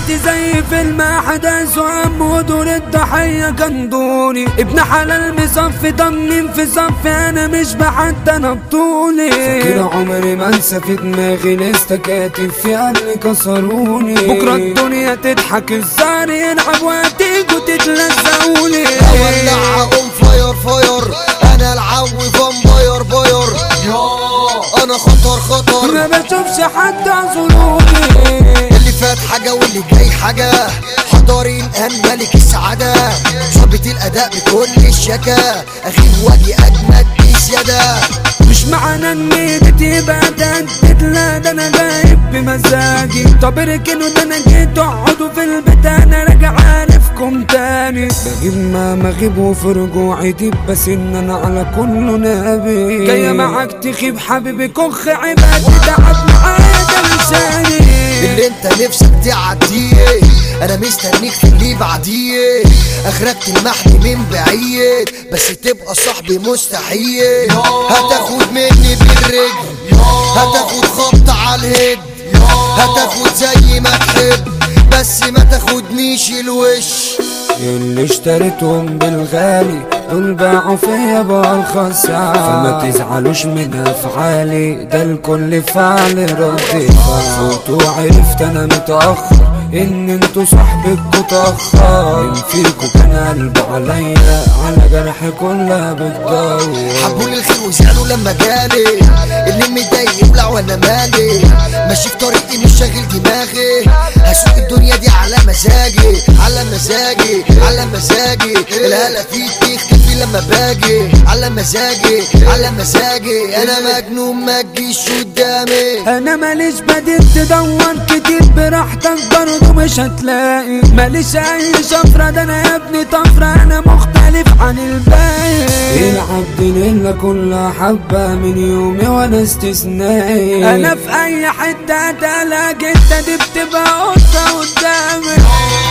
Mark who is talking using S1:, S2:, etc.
S1: حياتي زي فيلم احداث وهم ودور الضحية كان دوري. ابن حلال مصفي ضمن في صفي انا مش بحد انا بطولي. فاكر عمري ما انسى في دماغي لسه كاتب في قلبي كسروني. بكرة الدنيا تضحك الزهر يلعب وهتيجوا تتلزقوني.
S2: اولع اقوم فاير فاير انا العوي فامباير باير انا خطر خطر
S1: ما بشوفش حد اعذروني.
S2: اللي فات حاجة واللي جاي حاجة حضاري الان ملك السعادة. ظابط الاداء بكل الشكا اغيب واجي اجمد بزيادة.
S1: مش معنى ان ايدي تبقى تهدد لا ده انا جايب بمزاجي. طب اركنوا ده انا جيت اقعدوا في البيت انا راجع عارفكم تاني. بجيب ما مغيب وفي رجوعي ديب بس ان انا على كله نبي. جاية معاك تخيب حبيبي كخ عبادي تعب معايا ده لساني.
S2: اللي انت نفسك تعديه انا مستنيك في اللي بعديه. اخرك تلمحني من بعيد بس تبقى صاحبي مستحيل. هتاخد مني بالرجل هتاخد خبط على الهد هتاخد زي ما تحب بس ما تاخدنيش الوش.
S1: اللي اشتريتهم بالغالي دول باعوا فيا بأرخص سعر. فما تزعلوش من افعالي ده الكل فعل ردي. فوت وعرفت انا متأخر ان انتوا صاحبكوا تأخر. مين فيكوا كان قلبه عليا على جرحي كلها بتدور.
S2: حبولي الخير وزعلوا لما جالي اللي متضايق يبلع وانا مالي. ماشي في طريقي مش شاغل دماغي هسوق الدنيا دي على مزاجي على مزاجي على مزاجي. الهلا فيك تختفي لما باجي على مزاجي على مزاجي. انا مجنون ما تجيش قدامي.
S1: انا ماليش بديل تدور كتير براحتك برضه مش هتلاقي. ماليش اي شفرة ده انا يا ابني طفرة انا مختلف عن الباقي. العبد لله كلها حبة من يومي وانا استثنائي. انا في اي حتة هتلاقي انت دي بتبقى قطة قدامي.